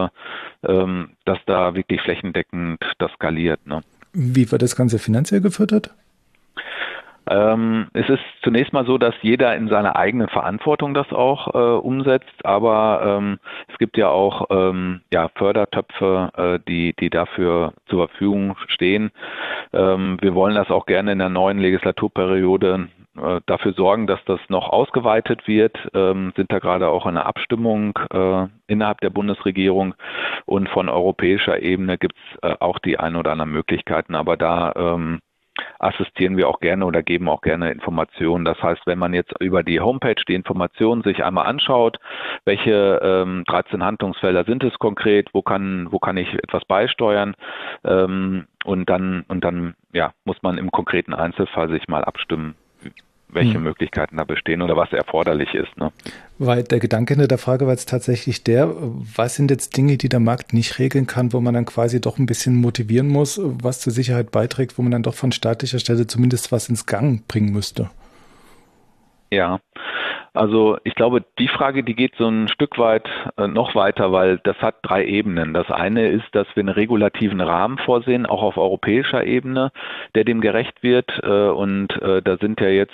da wirklich flächendeckend das skaliert. Ne? Wie wird das Ganze finanziell gefördert? Es ist zunächst mal so, dass jeder in seiner eigenen Verantwortung das auch umsetzt, aber es gibt ja auch Fördertöpfe, die dafür zur Verfügung stehen. Wir wollen das auch gerne in der neuen Legislaturperiode dafür sorgen, dass das noch ausgeweitet wird, sind da gerade auch in der Abstimmung innerhalb der Bundesregierung und von europäischer Ebene gibt es auch die ein oder anderen Möglichkeiten, aber da assistieren wir auch gerne oder geben auch gerne Informationen. Das heißt, wenn man jetzt über die Homepage die Informationen sich einmal anschaut, welche 13 Handlungsfelder sind es konkret, wo kann ich etwas beisteuern, und dann muss man im konkreten Einzelfall sich mal abstimmen, welche Möglichkeiten da bestehen oder was erforderlich ist. Ne? Weil der Gedanke hinter der Frage war jetzt tatsächlich was sind jetzt Dinge, die der Markt nicht regeln kann, wo man dann quasi doch ein bisschen motivieren muss, was zur Sicherheit beiträgt, wo man dann doch von staatlicher Stelle zumindest was ins Gang bringen müsste. Ja, also ich glaube, die Frage, die geht so ein Stück weit noch weiter, weil das hat 3 Ebenen. Das eine ist, dass wir einen regulativen Rahmen vorsehen, auch auf europäischer Ebene, der dem gerecht wird. Und da sind ja jetzt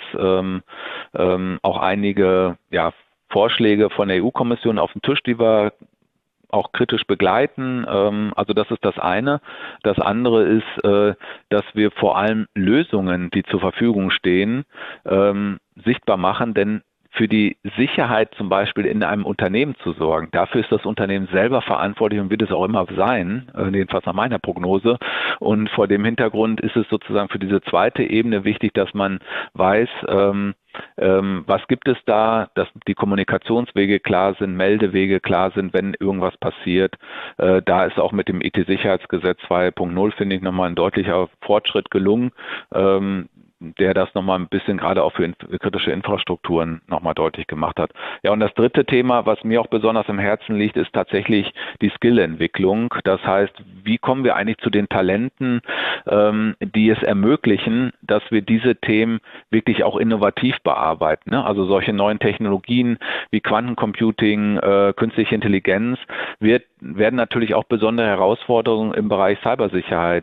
auch einige Vorschläge von der EU-Kommission auf dem Tisch, die wir auch kritisch begleiten. Also das ist das eine. Das andere ist, dass wir vor allem Lösungen, die zur Verfügung stehen, sichtbar machen, denn für die Sicherheit zum Beispiel in einem Unternehmen zu sorgen. Dafür ist das Unternehmen selber verantwortlich und wird es auch immer sein, jedenfalls nach meiner Prognose. Und vor dem Hintergrund ist es sozusagen für diese zweite Ebene wichtig, dass man weiß, was gibt es da, dass die Kommunikationswege klar sind, Meldewege klar sind, wenn irgendwas passiert. Da ist auch mit dem IT-Sicherheitsgesetz 2.0, finde ich, nochmal ein deutlicher Fortschritt gelungen, der das nochmal ein bisschen gerade auch für kritische Infrastrukturen nochmal deutlich gemacht hat. Ja, und das dritte Thema, was mir auch besonders im Herzen liegt, ist tatsächlich die Skillentwicklung. Das heißt, wie kommen wir eigentlich zu den Talenten, die es ermöglichen, dass wir diese Themen wirklich auch innovativ bearbeiten. Ne? Also solche neuen Technologien wie Quantencomputing, künstliche Intelligenz werden natürlich auch besondere Herausforderungen im Bereich Cybersicherheit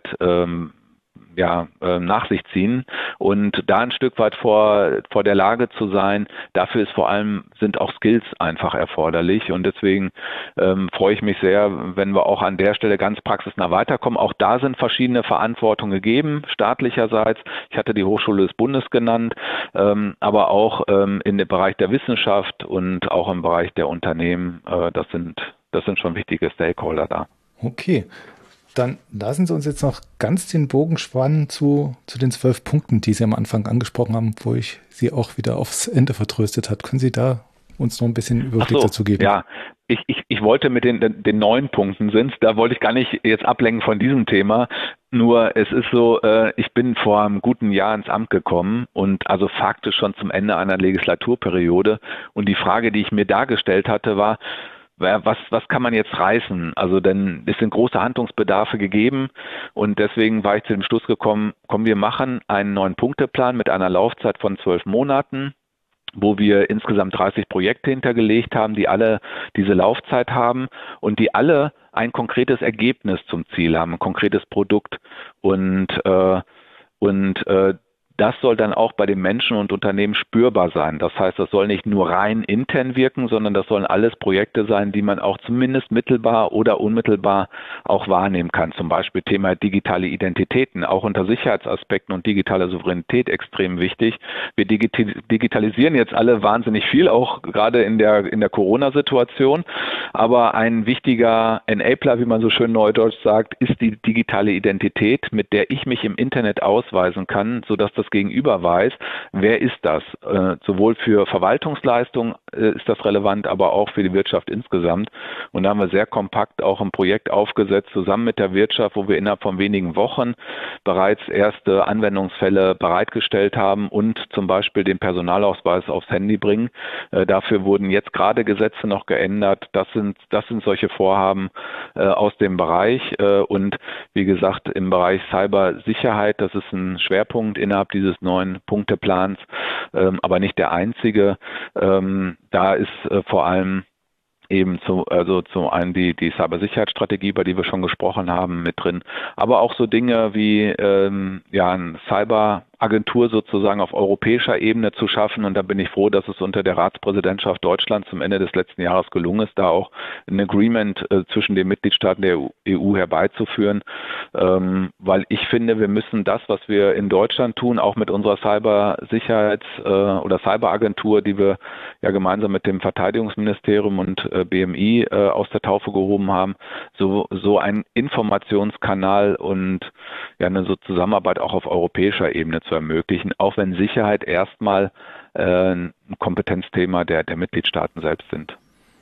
nach sich ziehen und da ein Stück weit vor der Lage zu sein, dafür sind auch Skills einfach erforderlich und deswegen freue ich mich sehr, wenn wir auch an der Stelle ganz praxisnah weiterkommen. Auch da sind verschiedene Verantwortungen gegeben, staatlicherseits. Ich hatte die Hochschule des Bundes genannt, aber auch in dem Bereich der Wissenschaft und auch im Bereich der Unternehmen. Das sind schon wichtige Stakeholder da. Okay. Dann lassen Sie uns jetzt noch ganz den Bogen spannen zu den 12 Punkten, die Sie am Anfang angesprochen haben, wo ich Sie auch wieder aufs Ende vertröstet hat. Können Sie da uns noch ein bisschen Überblick dazu geben? Ja, ich wollte mit den 9 Punkten da wollte ich gar nicht jetzt ablenken von diesem Thema. Nur es ist so, ich bin vor einem guten Jahr ins Amt gekommen und also faktisch schon zum Ende einer Legislaturperiode. Und die Frage, die ich mir da gestellt hatte, war, was kann man jetzt reißen? Also denn es sind große Handlungsbedarfe gegeben und deswegen war ich zu dem Schluss gekommen, wir machen einen 9-Punkte-Plan mit einer Laufzeit von 12 Monaten, wo wir insgesamt 30 Projekte hintergelegt haben, die alle diese Laufzeit haben und die alle ein konkretes Ergebnis zum Ziel haben, ein konkretes Produkt und das soll dann auch bei den Menschen und Unternehmen spürbar sein. Das heißt, das soll nicht nur rein intern wirken, sondern das sollen alles Projekte sein, die man auch zumindest mittelbar oder unmittelbar auch wahrnehmen kann. Zum Beispiel Thema digitale Identitäten, auch unter Sicherheitsaspekten und digitaler Souveränität extrem wichtig. Wir digitalisieren jetzt alle wahnsinnig viel, auch gerade in der Corona-Situation. Aber ein wichtiger Enabler, wie man so schön neudeutsch sagt, ist die digitale Identität, mit der ich mich im Internet ausweisen kann, sodass das Gegenüber weiß, wer ist das? Sowohl für Verwaltungsleistung ist das relevant, aber auch für die Wirtschaft insgesamt. Und da haben wir sehr kompakt auch ein Projekt aufgesetzt, zusammen mit der Wirtschaft, wo wir innerhalb von wenigen Wochen bereits erste Anwendungsfälle bereitgestellt haben und zum Beispiel den Personalausweis aufs Handy bringen. Dafür wurden jetzt gerade Gesetze noch geändert. Das sind solche Vorhaben aus dem Bereich. Und wie gesagt, im Bereich Cybersicherheit, das ist ein Schwerpunkt innerhalb dieses 9-Punkte-Plans, aber nicht der einzige. Da ist vor allem eben zum einen die Cybersicherheitsstrategie, über die wir schon gesprochen haben, mit drin, aber auch so Dinge wie ein Cyberagentur sozusagen auf europäischer Ebene zu schaffen. Und da bin ich froh, dass es unter der Ratspräsidentschaft Deutschland zum Ende des letzten Jahres gelungen ist, da auch ein Agreement zwischen den Mitgliedstaaten der EU herbeizuführen, weil ich finde, wir müssen das, was wir in Deutschland tun, auch mit unserer oder Cyberagentur, die wir ja gemeinsam mit dem Verteidigungsministerium und BMI aus der Taufe gehoben haben, so ein Informationskanal und ja eine so Zusammenarbeit auch auf europäischer Ebene zu ermöglichen, auch wenn Sicherheit erstmal ein Kompetenzthema der Mitgliedstaaten selbst sind.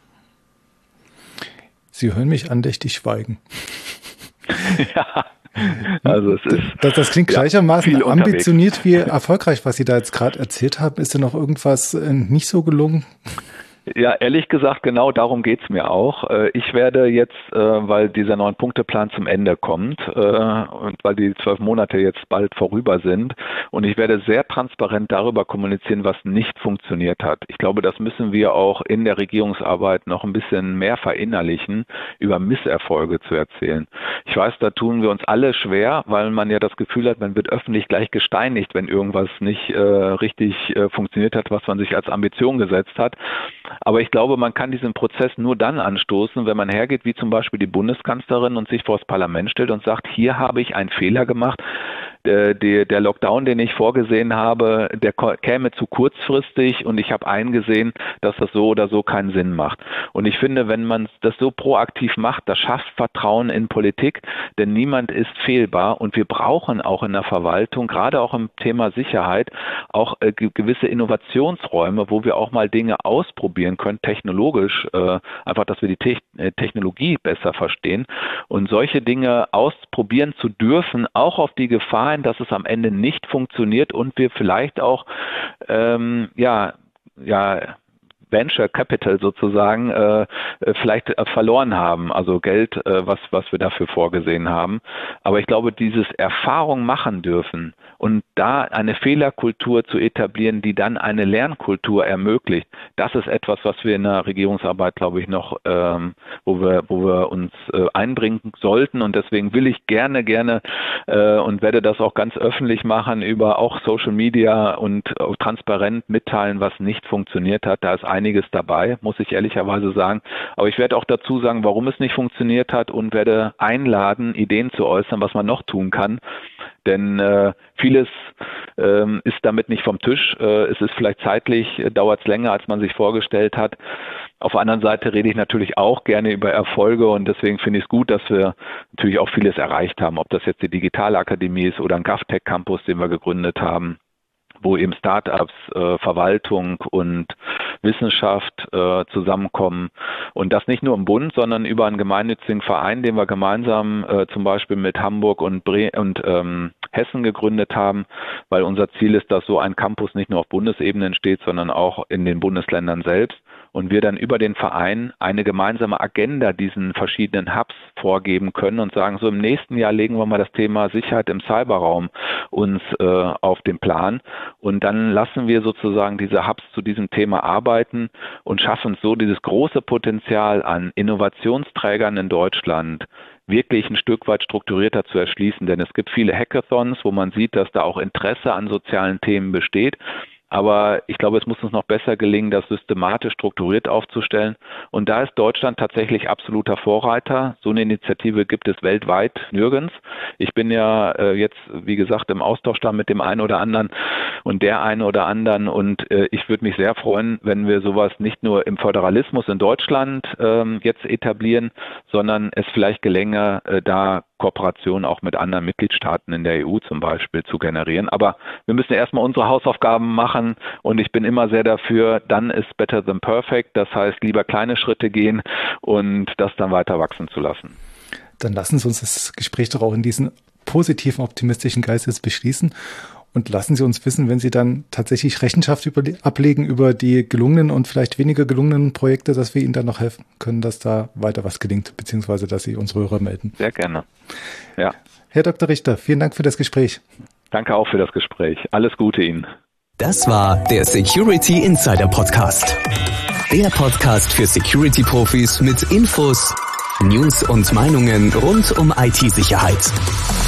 Sie hören mich andächtig schweigen. Ja, also es ist das klingt gleichermaßen ambitioniert wie erfolgreich, was Sie da jetzt gerade erzählt haben. Ist da noch irgendwas nicht so gelungen? Ja, ehrlich gesagt, genau darum geht's mir auch. Ich werde jetzt, weil dieser 9-Punkte-Plan zum Ende kommt und weil die 12 Monate jetzt bald vorüber sind, und ich werde sehr transparent darüber kommunizieren, was nicht funktioniert hat. Ich glaube, das müssen wir auch in der Regierungsarbeit noch ein bisschen mehr verinnerlichen, über Misserfolge zu erzählen. Ich weiß, da tun wir uns alle schwer, weil man ja das Gefühl hat, man wird öffentlich gleich gesteinigt, wenn irgendwas nicht richtig funktioniert hat, was man sich als Ambition gesetzt hat. Aber ich glaube, man kann diesen Prozess nur dann anstoßen, wenn man hergeht, wie zum Beispiel die Bundeskanzlerin, und sich vor das Parlament stellt und sagt, hier habe ich einen Fehler gemacht. Der Lockdown, den ich vorgesehen habe, der käme zu kurzfristig, und ich habe eingesehen, dass das so oder so keinen Sinn macht. Und ich finde, wenn man das so proaktiv macht, das schafft Vertrauen in Politik, denn niemand ist fehlbar, und wir brauchen auch in der Verwaltung, gerade auch im Thema Sicherheit, auch gewisse Innovationsräume, wo wir auch mal Dinge ausprobieren können, technologisch, einfach, dass wir die Technologie besser verstehen, und solche Dinge ausprobieren zu dürfen, auch auf die Gefahr, dass es am Ende nicht funktioniert und wir vielleicht auch Venture Capital sozusagen vielleicht verloren haben, also Geld, was wir dafür vorgesehen haben. Aber ich glaube, dieses Erfahrung machen dürfen und da eine Fehlerkultur zu etablieren, die dann eine Lernkultur ermöglicht, das ist etwas, was wir in der Regierungsarbeit, glaube ich, noch, wo wir uns einbringen sollten. Und deswegen will ich gerne und werde das auch ganz öffentlich machen, über auch Social Media und transparent mitteilen, was nicht funktioniert hat. Da ist einiges dabei, muss ich ehrlicherweise sagen. Aber ich werde auch dazu sagen, warum es nicht funktioniert hat, und werde einladen, Ideen zu äußern, was man noch tun kann. Denn vieles ist damit nicht vom Tisch. Es ist vielleicht zeitlich, dauert es länger, als man sich vorgestellt hat. Auf der anderen Seite rede ich natürlich auch gerne über Erfolge, und deswegen finde ich es gut, dass wir natürlich auch vieles erreicht haben. Ob das jetzt die Digitalakademie ist oder ein GovTech Campus, den wir gegründet haben, wo eben Startups, Verwaltung und Wissenschaft zusammenkommen, und das nicht nur im Bund, sondern über einen gemeinnützigen Verein, den wir gemeinsam zum Beispiel mit Hamburg und Hessen gegründet haben, weil unser Ziel ist, dass so ein Campus nicht nur auf Bundesebene entsteht, sondern auch in den Bundesländern selbst. Und wir dann über den Verein eine gemeinsame Agenda diesen verschiedenen Hubs vorgeben können und sagen, so im nächsten Jahr legen wir mal das Thema Sicherheit im Cyberraum uns auf den Plan, und dann lassen wir sozusagen diese Hubs zu diesem Thema arbeiten und schaffen so dieses große Potenzial an Innovationsträgern in Deutschland, wirklich ein Stück weit strukturierter zu erschließen. Denn es gibt viele Hackathons, wo man sieht, dass da auch Interesse an sozialen Themen besteht. Aber ich glaube, es muss uns noch besser gelingen, das systematisch strukturiert aufzustellen. Und da ist Deutschland tatsächlich absoluter Vorreiter. So eine Initiative gibt es weltweit nirgends. Ich bin ja jetzt, wie gesagt, im Austausch da mit dem einen oder anderen und der einen oder anderen. Und ich würde mich sehr freuen, wenn wir sowas nicht nur im Föderalismus in Deutschland jetzt etablieren, sondern es vielleicht gelänge, da Kooperationen auch mit anderen Mitgliedstaaten in der EU zum Beispiel zu generieren. Aber wir müssen erstmal unsere Hausaufgaben machen und ich bin immer sehr dafür, done is better than perfect. Das heißt, lieber kleine Schritte gehen und das dann weiter wachsen zu lassen. Dann lassen Sie uns das Gespräch doch auch in diesen positiven, optimistischen Geistes beschließen. Und lassen Sie uns wissen, wenn Sie dann tatsächlich Rechenschaft ablegen über die gelungenen und vielleicht weniger gelungenen Projekte, dass wir Ihnen dann noch helfen können, dass da weiter was gelingt, beziehungsweise dass Sie unsere Hörer melden. Sehr gerne. Ja. Herr Dr. Richter, vielen Dank für das Gespräch. Danke auch für das Gespräch. Alles Gute Ihnen. Das war der Security Insider Podcast. Der Podcast für Security-Profis mit Infos, News und Meinungen rund um IT-Sicherheit.